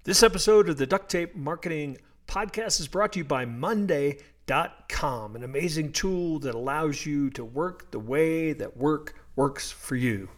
This episode of the Duct Tape Marketing Podcast is brought to you by Monday.com, an amazing tool that allows you to work the way that work works for you.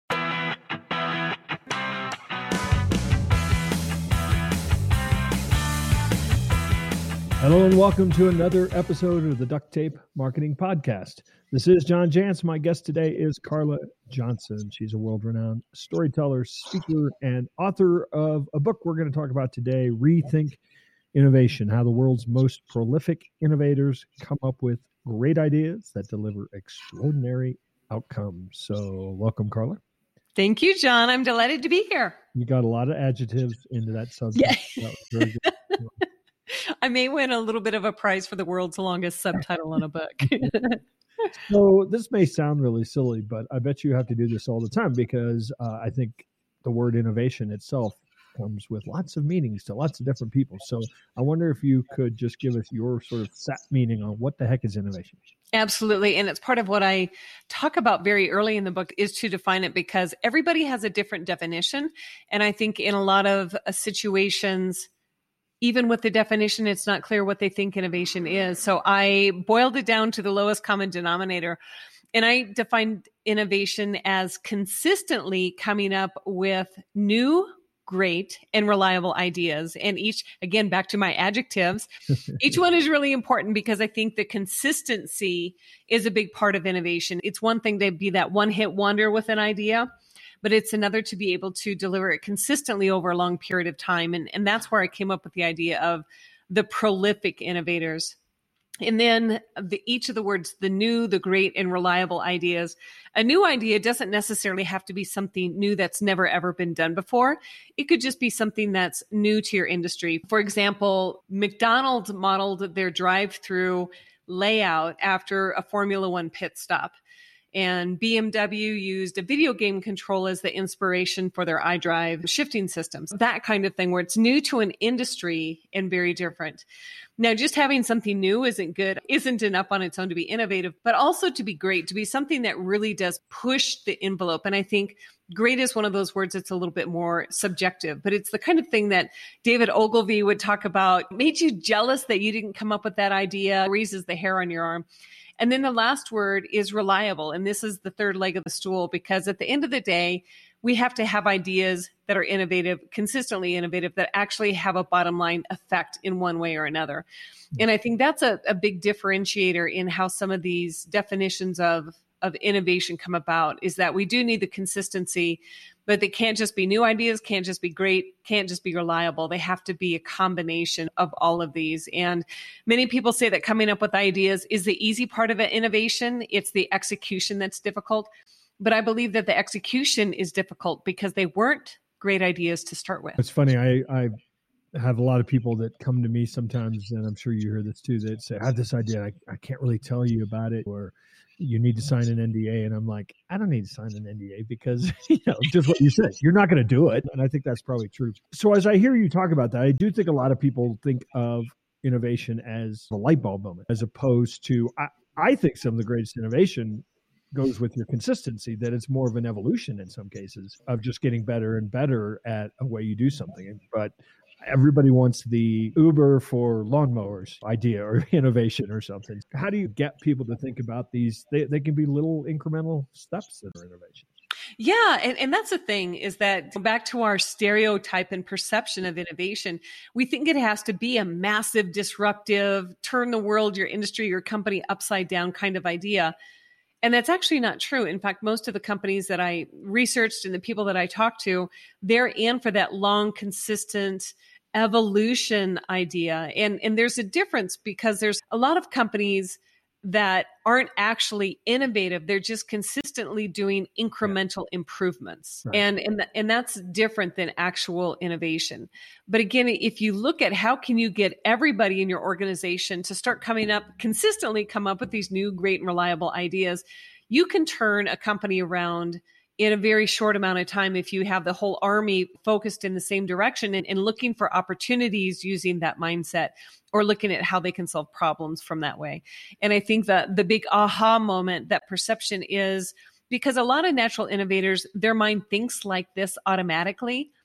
Hello and welcome to another episode of the Duct Tape Marketing Podcast. This is John Jantsch. My guest today is Carla Johnson. She's a world-renowned storyteller, speaker, and author of a book we're going to talk about today, Rethink Innovation, How the World's Most Prolific Innovators Come Up with Great Ideas That Deliver Extraordinary Outcomes. So welcome, Carla. Thank you, John. I'm delighted to be here. You got a lot of adjectives into that subject. Yeah. That was very good. I may win a little bit of a prize for the world's longest subtitle on a book. So this may sound really silly, but I bet you have to do this all the time because I think the word innovation itself comes with lots of meanings to lots of different people. So I wonder if you could just give us your sort of set meaning on what the heck is innovation. Absolutely. And it's part of what I talk about very early in the book is to define it because everybody has a different definition. And I think in a lot of situations, even with the definition, it's not clear what they think innovation is. So I boiled it down to the lowest common denominator. And I defined innovation as consistently coming up with new, great, and reliable ideas. And each, again, back to my adjectives, each one is really important because I think the consistency is a big part of innovation. It's one thing to be that one-hit wonder with an idea, but it's another to be able to deliver it consistently over a long period of time. And that's where I came up with the idea of the prolific innovators. And then each of the words, the new, the great, and reliable ideas. A new idea doesn't necessarily have to be something new that's never, ever been done before. It could just be something that's new to your industry. For example, McDonald's modeled their drive-through layout after a Formula One pit stop. And BMW used a video game control as the inspiration for their iDrive shifting systems, that kind of thing where it's new to an industry and very different. Now, just having something new isn't enough on its own to be innovative, but also to be great, to be something that really does push the envelope. And I think great is one of those words that's a little bit more subjective, but it's the kind of thing that David Ogilvy would talk about, made you jealous that you didn't come up with that idea, raises the hair on your arm. And then the last word is reliable. And this is the third leg of the stool, because at the end of the day, we have to have ideas that are innovative, consistently innovative, that actually have a bottom line effect in one way or another. And I think that's a big differentiator in how some of these definitions of innovation come about, is that we do need the consistency, but they can't just be new ideas, can't just be great, can't just be reliable. They have to be a combination of all of these. And many people say that coming up with ideas is the easy part of an innovation. It's the execution that's difficult. But I believe that the execution is difficult because they weren't great ideas to start with. It's funny. I have a lot of people that come to me sometimes, and I'm sure you hear this too, that say, I have this idea. I can't really tell you about it, or you need to sign an NDA. And I'm like, I don't need to sign an NDA because, just what you said, you're not going to do it. And I think that's probably true. So as I hear you talk about that, I do think a lot of people think of innovation as a light bulb moment, as opposed to, I think some of the greatest innovation goes with your consistency, that it's more of an evolution in some cases of just getting better and better at a way you do something. But everybody wants the Uber for lawnmowers idea or innovation or something. How do you get people to think about these? They can be little incremental steps that are innovation. Yeah. And that's the thing, is that back to our stereotype and perception of innovation, we think it has to be a massive, disruptive, turn the world, your industry, your company upside down kind of idea. And that's actually not true. In fact, most of the companies that I researched and the people that I talked to, they're in for that long, consistent evolution idea. And there's a difference, because there's a lot of companies that aren't actually innovative. They're just consistently doing incremental improvements. Right. And that's different than actual innovation. But again, if you look at how can you get everybody in your organization to start consistently come up with these new, great, and reliable ideas, you can turn a company around in a very short amount of time if you have the whole army focused in the same direction and looking for opportunities using that mindset, or looking at how they can solve problems from that way. And I think that the big aha moment, that perception, is because a lot of natural innovators, their mind thinks like this automatically,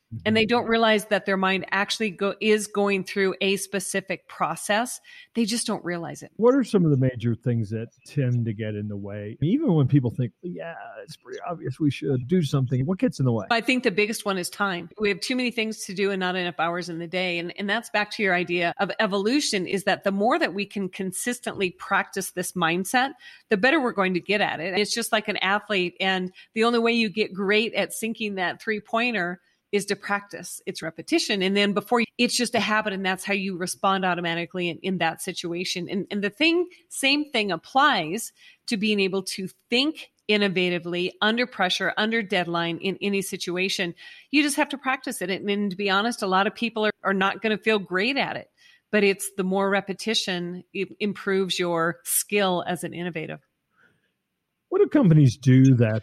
and they don't realize that their mind actually is going through a specific process. They just don't realize it. What are some of the major things that tend to get in the way? Even when people think, yeah, it's pretty obvious we should do something, what gets in the way? I think the biggest one is time. We have too many things to do and not enough hours in the day. And that's back to your idea of evolution, is that the more that we can consistently practice this mindset, the better we're going to get at it. It's just like an athlete. And the only way you get great at sinking that 3-pointer is to practice. It's repetition. And then it's just a habit, and that's how you respond automatically in that situation. And the same thing applies to being able to think innovatively under pressure, under deadline, in any situation. You just have to practice it. And to be honest, a lot of people are not going to feel great at it, but it's the more repetition, it improves your skill as an innovative. What do companies do that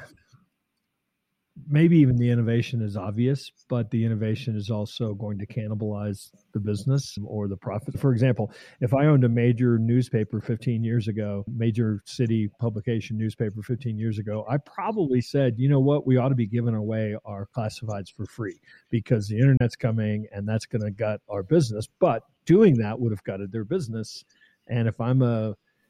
maybe even the innovation is obvious, but the innovation is also going to cannibalize the business or the profit? For example, if I owned a major newspaper 15 years ago, major city publication newspaper 15 years ago, I probably said, you know what, we ought to be giving away our classifieds for free because the internet's coming and that's going to gut our business. But doing that would have gutted their business. And if I'm a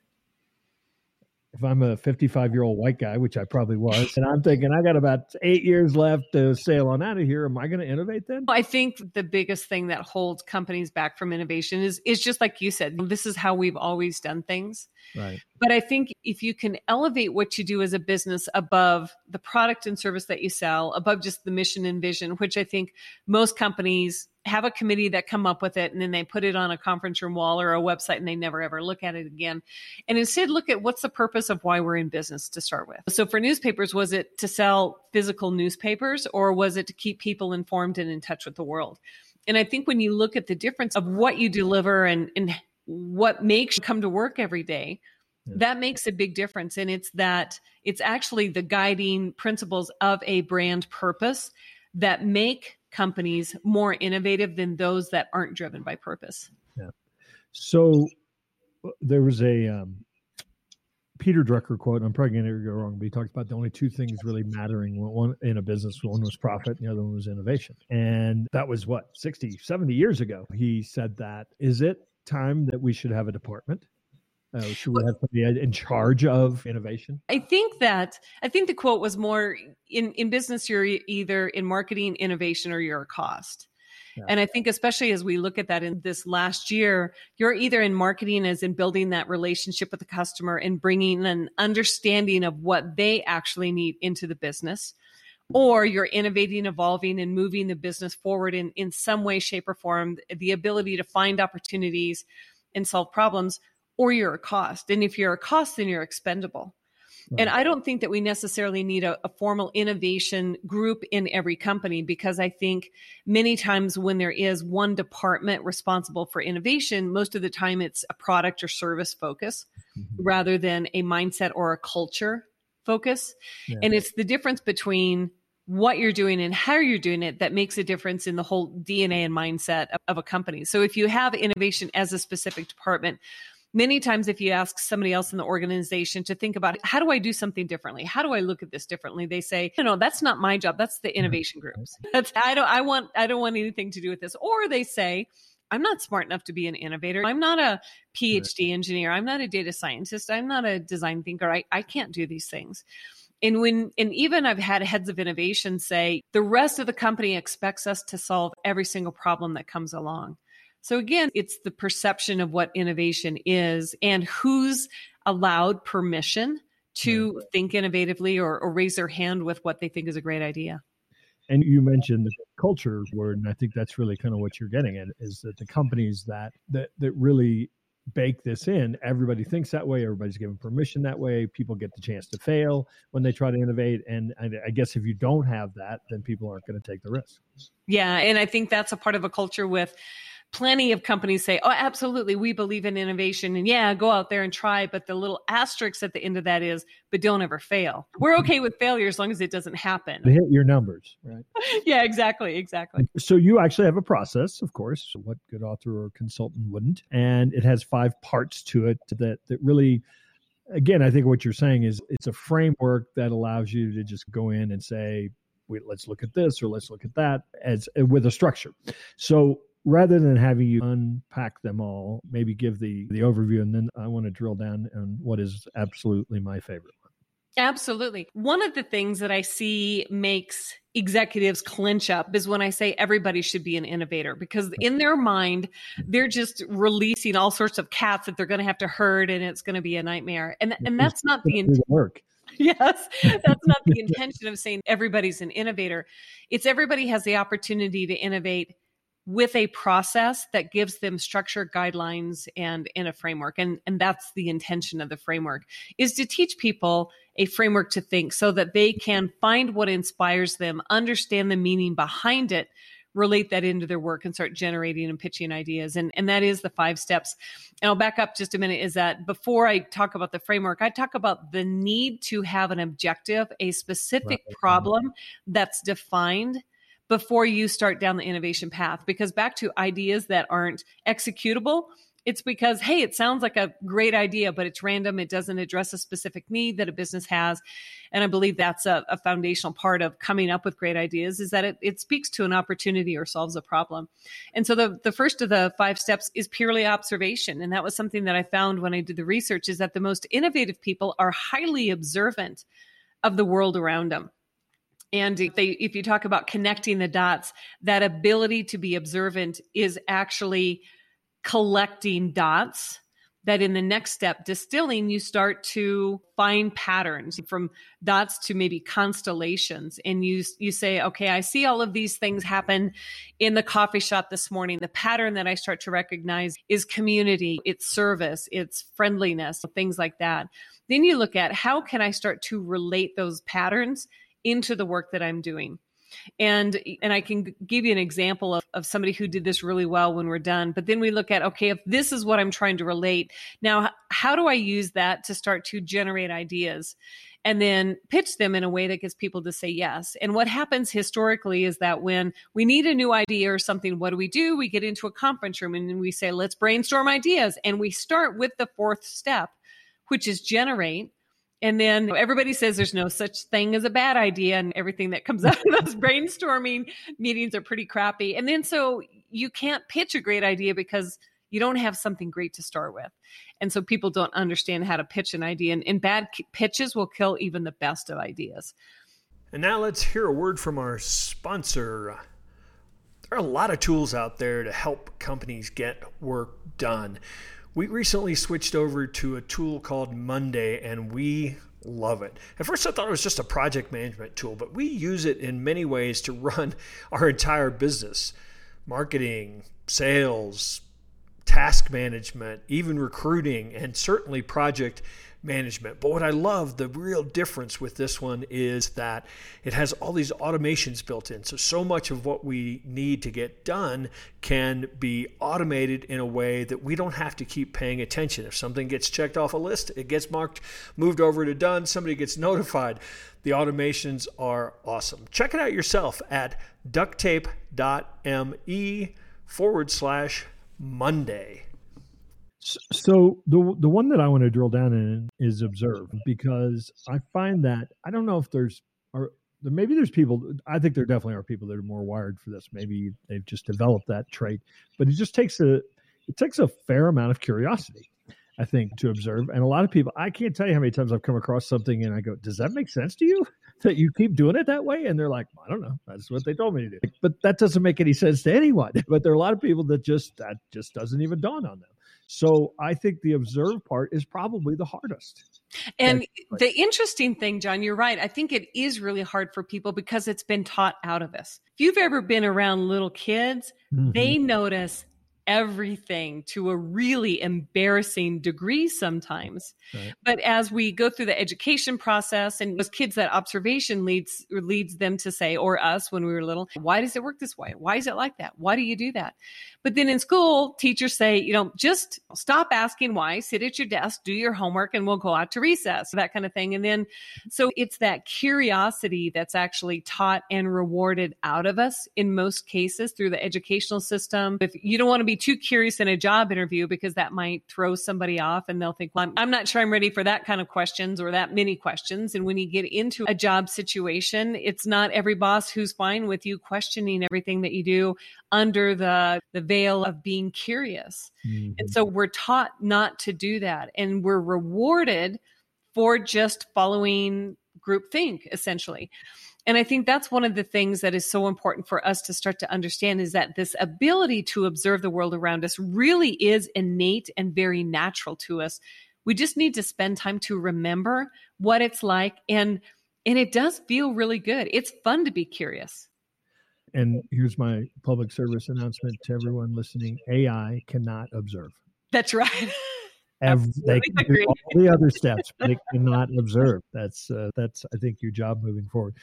55-year-old white guy, which I probably was, and I'm thinking I got about 8 years left to sail on out of here, am I going to innovate then? I think the biggest thing that holds companies back from innovation is just like you said, this is how we've always done things. Right. But I think if you can elevate what you do as a business above the product and service that you sell, above just the mission and vision, which I think most companies have a committee that come up with it, and then they put it on a conference room wall or a website and they never ever look at it again. And instead look at what's the purpose of why we're in business to start with. So for newspapers, was it to sell physical newspapers, or was it to keep people informed and in touch with the world? And I think when you look at the difference of what you deliver and what makes you come to work every day, that makes a big difference. And it's actually the guiding principles of a brand purpose that make companies more innovative than those that aren't driven by purpose. Yeah. So there was a Peter Drucker quote, and I'm probably going to go wrong, but he talks about the only two things really mattering one in a business. One was profit, and the other one was innovation. And that was 60, 70 years ago. He said that. Is it time that we should have a department? Should we have somebody in charge of innovation? I think the quote was more in business, you're either in marketing, innovation, or you're a cost. Yeah. And I think especially as we look at that in this last year, you're either in marketing as in building that relationship with the customer and bringing an understanding of what they actually need into the business, or you're innovating, evolving, and moving the business forward in some way, shape, or form, the ability to find opportunities and solve problems, or you're a cost. And if you're a cost, then you're expendable. Right. And I don't think that we necessarily need a formal innovation group in every company, because I think many times when there is one department responsible for innovation, most of the time it's a product or service focus rather than a mindset or a culture focus. Yeah. And it's the difference between what you're doing and how you're doing it that makes a difference in the whole DNA and mindset of a company. So if you have innovation as a specific department, many times if you ask somebody else in the organization to think about, how do I do something differently? How do I look at this differently? They say, no, that's not my job. That's the innovation groups. I don't want anything to do with this. Or they say, I'm not smart enough to be an innovator. I'm not a PhD engineer. I'm not a data scientist. I'm not a design thinker. I can't do these things. And even I've had heads of innovation say, the rest of the company expects us to solve every single problem that comes along. So again, it's the perception of what innovation is and who's allowed permission to think innovatively or raise their hand with what they think is a great idea. And you mentioned the culture word, and I think that's really kind of what you're getting at, is that the companies that really bake this in, everybody thinks that way, everybody's given permission that way, people get the chance to fail when they try to innovate. And I guess if you don't have that, then people aren't going to take the risk. Yeah, and I think that's a part of a culture with plenty of companies say, oh, absolutely, we believe in innovation. And yeah, go out there and try. But the little asterisk at the end of that is, but don't ever fail. We're okay with failure as long as it doesn't happen. To hit your numbers, right? Yeah, exactly. So you actually have a process, of course. So what good author or consultant wouldn't? And it has 5 parts to it that really, again, I think what you're saying is it's a framework that allows you to just go in and say, let's look at this or let's look at that as with a structure. So rather than having you unpack them all, maybe give the overview, and then I want to drill down on what is absolutely my favorite one. Absolutely. One of the things that I see makes executives clinch up is when I say everybody should be an innovator, because in their mind, they're just releasing all sorts of cats that they're going to have to herd, and it's going to be a nightmare. And that's not the work. Yes, that's not the intention of saying everybody's an innovator. It's everybody has the opportunity to innovate with a process that gives them structure, guidelines, and in a framework. And that's the intention of the framework, is to teach people a framework to think so that they can find what inspires them, understand the meaning behind it, relate that into their work, and start generating and pitching ideas. And that is the 5 steps. And I'll back up just a minute, is that before I talk about the framework, I talk about the need to have an objective, a specific problem that's defined before you start down the innovation path. Because back to ideas that aren't executable, it's because, hey, it sounds like a great idea, but it's random. It doesn't address a specific need that a business has. And I believe that's a foundational part of coming up with great ideas, is that it speaks to an opportunity or solves a problem. And so the first of the 5 steps is purely observation. And that was something that I found when I did the research, is that the most innovative people are highly observant of the world around them. And if you talk about connecting the dots, that ability to be observant is actually collecting dots that in the next step, distilling, you start to find patterns from dots to maybe constellations. And you say, okay, I see all of these things happen in the coffee shop this morning. The pattern that I start to recognize is community, it's service, it's friendliness, things like that. Then you look at, how can I start to relate those patterns into the work that I'm doing? And I can give you an example of somebody who did this really well when we're done. But then we look at, okay, if this is what I'm trying to relate, now how do I use that to start to generate ideas and then pitch them in a way that gets people to say yes? And what happens historically is that when we need a new idea or something, what do? We get into a conference room and we say, let's brainstorm ideas. And we start with the 4th step, which is generate. And then everybody says there's no such thing as a bad idea, and everything that comes out of those brainstorming meetings are pretty crappy. And then so you can't pitch a great idea because you don't have something great to start with. And so people don't understand how to pitch an idea, and bad pitches will kill even the best of ideas. And now let's hear a word from our sponsor. There are a lot of tools out there to help companies get work done. We recently switched over to a tool called Monday, and we love it. At first I thought it was just a project management tool, but we use it in many ways to run our entire business. Marketing, sales, task management, even recruiting, and certainly project management. But what I love, the real difference with this one, is that it has all these automations built in. So much of what we need to get done can be automated in a way that we don't have to keep paying attention. If something gets checked off a list, it gets marked, moved over to done, somebody gets notified. The automations are awesome. Check it out yourself at ducttape.me/Monday. So the one that I want to drill down in is observe, because I find that, I don't know if maybe there's people, I think there definitely are people that are more wired for this. Maybe they've just developed that trait, but it takes a fair amount of curiosity, I think, to observe. And a lot of people, I can't tell you how many times I've come across something and I go, does that make sense to you that you keep doing it that way? And they're like, I don't know. That's what they told me to do. But that doesn't make any sense to anyone. But there are a lot of people that just doesn't even dawn on them. So I think the observe part is probably the hardest. And the interesting thing, John, you're right. I think it is really hard for people because it's been taught out of us. If you've ever been around little kids, they notice everything to a really embarrassing degree sometimes. Right. But as we go through the education process, and as kids, that observation leads them to say, or us when we were little, why does it work this way? Why is it like that? Why do you do that? But then in school, teachers say, just stop asking why, sit at your desk, do your homework, and we'll go out to recess, that kind of thing. And then, so it's that curiosity that's actually taught and rewarded out of us in most cases through the educational system. If you don't want to be be too curious in a job interview because that might throw somebody off and they'll think, well, I'm not sure I'm ready for that kind of questions or that many questions. And when you get into a job situation, it's not every boss who's fine with you questioning everything that you do under the veil of being curious. Mm-hmm. And so we're taught not to do that. And we're rewarded for just following groupthink, essentially. And I think that's one of the things that is so important for us to start to understand is that this ability to observe the world around us really is innate and very natural to us. We just need to spend time to remember what it's like. And it does feel really good. It's fun to be curious. And here's my public service announcement to everyone listening. AI cannot observe. That's right. They can do all the other steps, but it cannot observe. That's I think your job moving forward.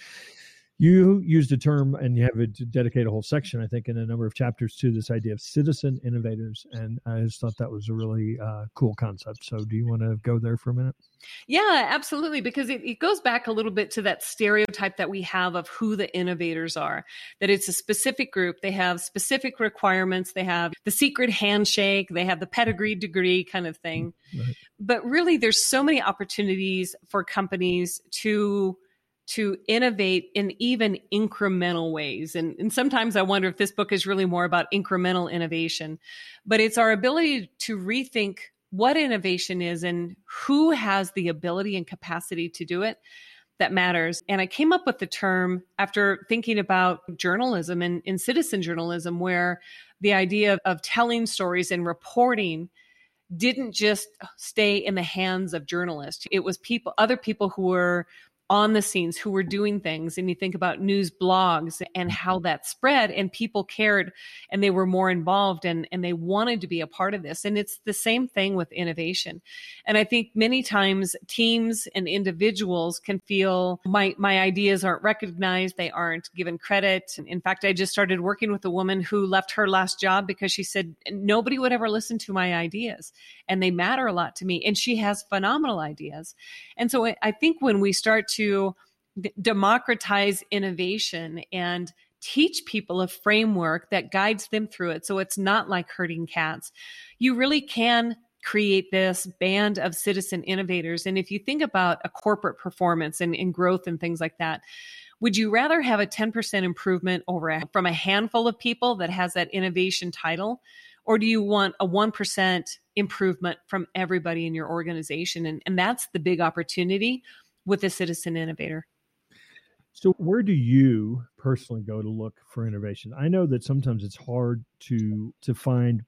You used a term, and you have to dedicate a whole section, I think, in a number of chapters to this idea of citizen innovators. And I just thought that was a really cool concept. So do you want to go there for a minute? Yeah, absolutely. Because it goes back a little bit to that stereotype that we have of who the innovators are, that it's a specific group. They have specific requirements. They have the secret handshake. They have the pedigree degree kind of thing. Right. But really, there's so many opportunities for companies to innovate in even incremental ways. And sometimes I wonder if this book is really more about incremental innovation, but it's our ability to rethink what innovation is and who has the ability and capacity to do it that matters. And I came up with the term after thinking about journalism and citizen journalism, where the idea of telling stories and reporting didn't just stay in the hands of journalists. It was other people who were on the scenes, who were doing things. And you think about news blogs and how that spread, and people cared and they were more involved and they wanted to be a part of this. And it's the same thing with innovation. And I think many times teams and individuals can feel my ideas aren't recognized. They aren't given credit. In fact, I just started working with a woman who left her last job because she said, nobody would ever listen to my ideas and they matter a lot to me. And she has phenomenal ideas. And so I think when we start to democratize innovation and teach people a framework that guides them through it, so it's not like herding cats, you really can create this band of citizen innovators. And if you think about a corporate performance and growth and things like that, would you rather have a 10% improvement from a handful of people that has that innovation title? Or do you want a 1% improvement from everybody in your organization? And that's the big opportunity with a citizen innovator. So where do you personally go to look for innovation? I know that sometimes it's hard to find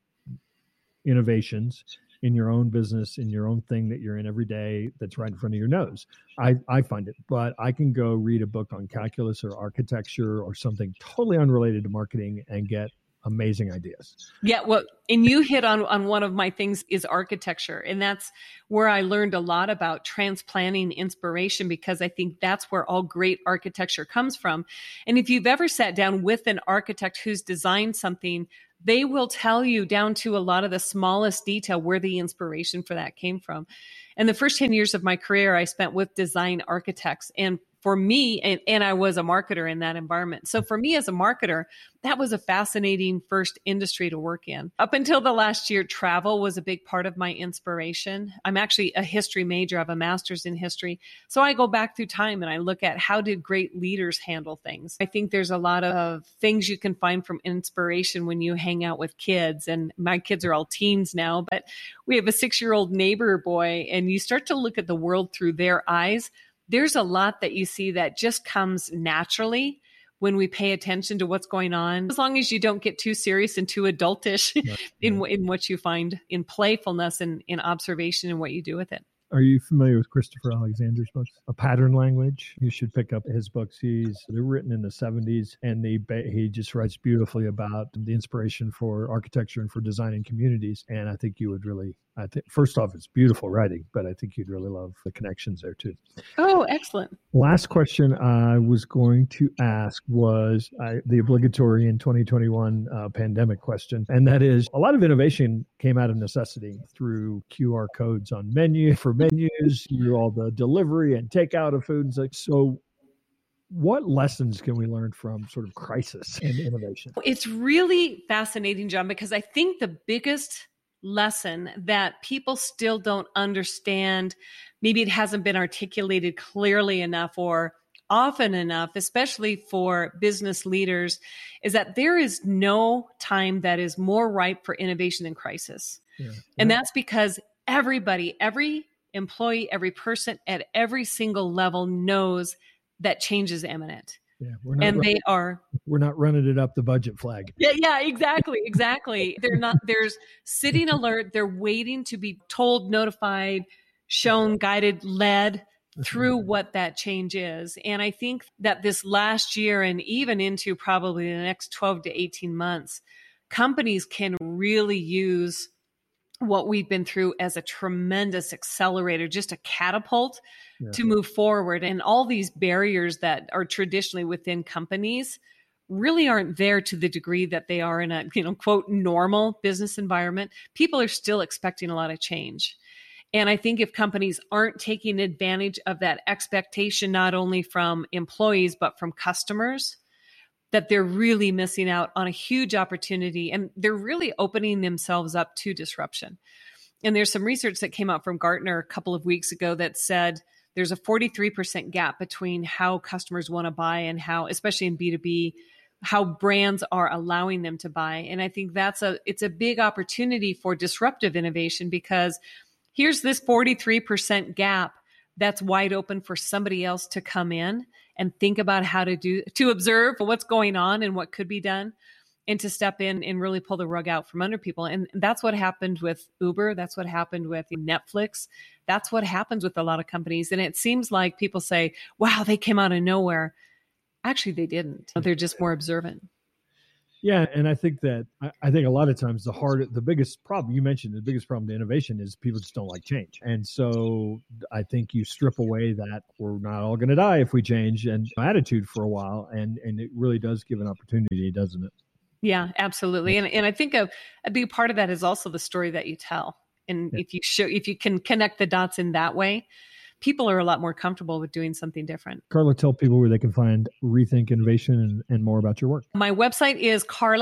innovations in your own business, in your own thing that you're in every day that's right in front of your nose. I find it, but I can go read a book on calculus or architecture or something totally unrelated to marketing and get amazing ideas. Yeah, well, and you hit on one of my things is architecture. And that's where I learned a lot about transplanting inspiration, because I think that's where all great architecture comes from. And if you've ever sat down with an architect who's designed something, they will tell you down to a lot of the smallest detail where the inspiration for that came from. And the first 10 years of my career, I spent with design architects. And for me, and I was a marketer in that environment. So for me as a marketer, that was a fascinating first industry to work in. Up until the last year, travel was a big part of my inspiration. I'm actually a history major. I have a master's in history. So I go back through time and I look at how did great leaders handle things. I think there's a lot of things you can find from inspiration when you hang out with kids. And my kids are all teens now, but we have a 6-year-old neighbor boy, and you start to look at the world through their eyes. There's a lot that you see that just comes naturally when we pay attention to what's going on, as long as you don't get too serious and too adultish in what you find in playfulness and in observation and what you do with it. Are you familiar with Christopher Alexander's books? A Pattern Language? You should pick up his books. They're written in the 70s, and he just writes beautifully about the inspiration for architecture and for designing communities. And I think you would really, first off, it's beautiful writing, but I think you'd really love the connections there too. Oh, excellent. Last question I was going to ask was the obligatory in 2021 pandemic question. And that is, a lot of innovation came out of necessity through QR codes on menus, through all the delivery and takeout of food. So What lessons can we learn from sort of crisis and innovation? It's really fascinating, John, because I think the biggest lesson that people still don't understand, maybe it hasn't been articulated clearly enough or often enough, especially for business leaders, is that there is no time that is more ripe for innovation than crisis. Yeah. And that's because everybody, every employee, every person at every single level knows that change is imminent. Yeah, we're not running it up the budget flag. Yeah, exactly. There's sitting alert. They're waiting to be told, notified, shown, guided, led through what that change is. And I think that this last year and even into probably the next 12 to 18 months, companies can really use what we've been through as a tremendous accelerator, just a catapult to move forward. And all these barriers that are traditionally within companies really aren't there to the degree that they are in a, quote, normal business environment. People are still expecting a lot of change. And I think if companies aren't taking advantage of that expectation, not only from employees, but from customers, that they're really missing out on a huge opportunity, and they're really opening themselves up to disruption. And there's some research that came out from Gartner a couple of weeks ago that said there's a 43% gap between how customers want to buy and how, especially in B2B, how brands are allowing them to buy. And I think it's a big opportunity for disruptive innovation, because here's this 43% gap that's wide open for somebody else to come in and think about how to observe what's going on and what could be done, and to step in and really pull the rug out from under people. And that's what happened with Uber. That's what happened with Netflix. That's what happens with a lot of companies. And it seems like people say, wow, they came out of nowhere. Actually, they didn't. They're just more observant. Yeah, and I think a lot of times the biggest problem to innovation is people just don't like change. And so I think you strip away that we're not all going to die if we change and attitude for a while, and it really does give an opportunity, doesn't it? Yeah, absolutely. And I think a big part of that is also the story that you tell. And if you can connect the dots in that way, people are a lot more comfortable with doing something different. Carla, tell people where they can find Rethink Innovation and more about your work. My website is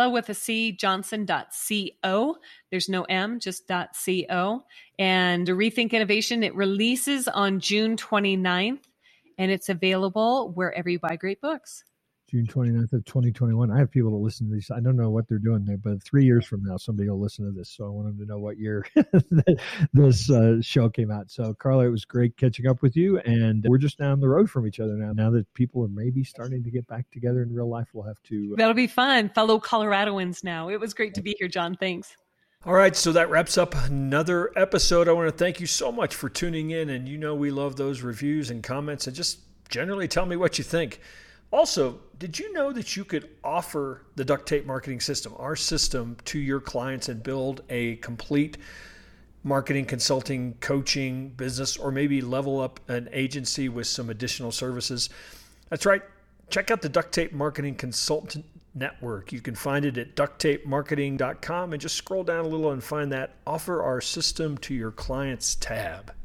carla.johnson.co. There's no M, just .co. And Rethink Innovation, it releases on June 29th, and it's available wherever you buy great books. June 29th of 2021. I have people that listen to these. I don't know what they're doing there, but 3 years from now, somebody will listen to this. So I want them to know what year this show came out. So Carla, it was great catching up with you. And we're just down the road from each other now. Now that people are maybe starting to get back together in real life, we'll have to. That'll be fun. Fellow Coloradoans now. It was great to be here, John. Thanks. All right, so that wraps up another episode. I want to thank you so much for tuning in. And we love those reviews and comments, and just generally tell me what you think. Also, did you know that you could offer the Duct Tape Marketing System, our system, to your clients and build a complete marketing, consulting, coaching business, or maybe level up an agency with some additional services? That's right. Check out the Duct Tape Marketing Consultant Network. You can find it at ducttapemarketing.com, and just scroll down a little and find that Offer Our System to Your Clients tab.